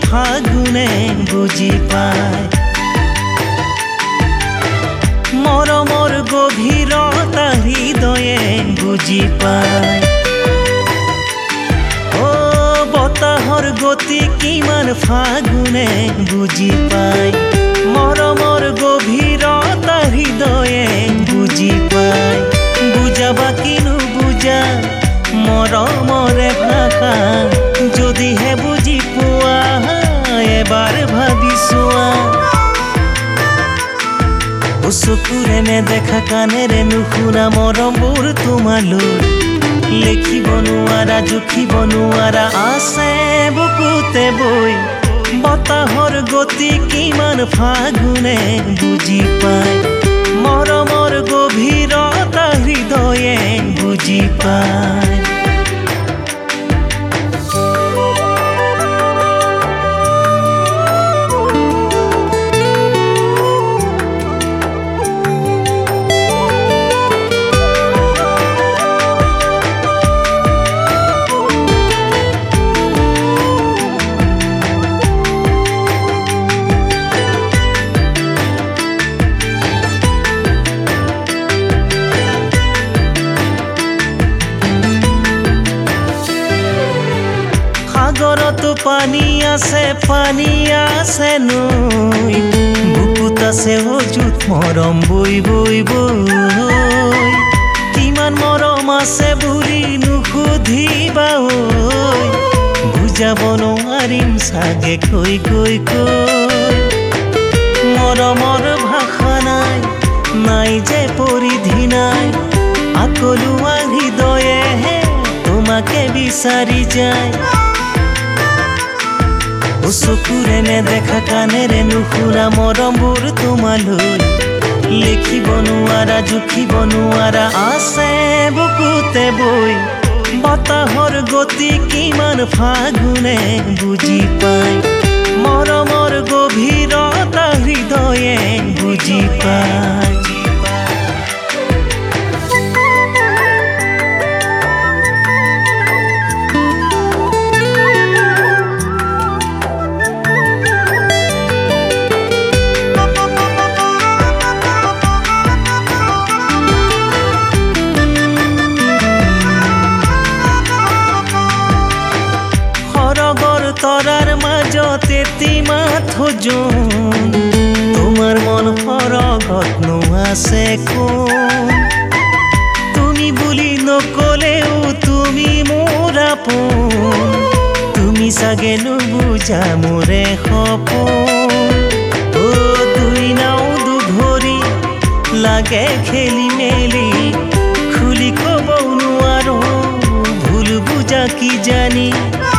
ফাগুনে বুজি পায় মৰমৰ গভীৰতা হৃদয়ে বুজি পায় বতাহৰ গতি কিমান ফাগুনে বুজি পায় মৰমৰ গভীৰতা হৃদয়ে বুজি পায় বুজাবা কিনো বুজা মৰমৰে ভাষা যদিহে বুজি পোৱা এবাৰ ভাবি চোৱা চকুৰে নেদেখা কাণেৰে নুশুনা মৰমবোৰ তোমালৈ লিখিব নোৱাৰা জুখিব নোৱাৰা আছে বুকুতে বৈ বতাহৰ গতি কিমান ফাগুনে বুজি পায় মৰমৰ গভীৰতা হৃদয়ে বুজি পায় সাগৰতো পানী আছে নৈ বুকুত আছে অযুত মৰম বৈ বৈ বৈ কিমান মৰম আছে বুলি নুসুধিবা ঐ বুজাব নোৱাৰিম চাগে কৈ কৈ কৈ মৰমৰ ভাষা নাই যে পৰিধি নাই আকলুৱা হৃদয়েহে তোমাকে বিচাৰি যায় চকুৰে নেদেখা কাণেৰে নুশুনা মৰমবোৰ তোমালৈ লিখিব নোৱাৰা জুখিব নোৱাৰা আছে বুকুতে বৈ বতাহৰ গতি কিমান ফাগুনে বুজি পায় মৰমৰ গভীৰতা হৃদয়ে বুজি পায় তৰাৰ মাজতে তিমাথো জোন তোমাৰ মন সৰগতনো আছে কোন তুমি বুলি নকলেও তুমি মোৰ আপোন তুমি চাগে নুবুজা মোৰে সপোন দুই নাও দুভৰি লাগে খেলি মেলি খুলি ক'বও নোৱাৰো ভুল বুজা কি জানি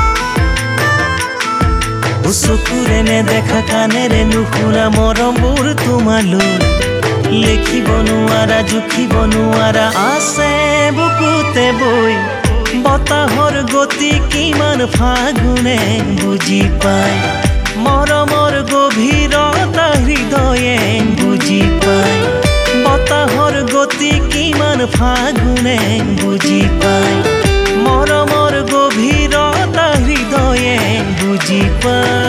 চকুৰে নেদেখা কাণেৰে নুশুনা মৰমবোৰ তোমালৈ লিখিব নোৱাৰা জুখিব নোৱাৰা আছে বুকুতে বৈ বতাহৰ গতি কিমান ফাগুনে বুজি পায় মৰমৰ গভীৰতা হৃদয়ে বুজি পায় বতাহৰ গতি কিমান ফাগুনে বুজি পায় মৰমৰ গভীৰতা হৃদয়ে বুজি পায়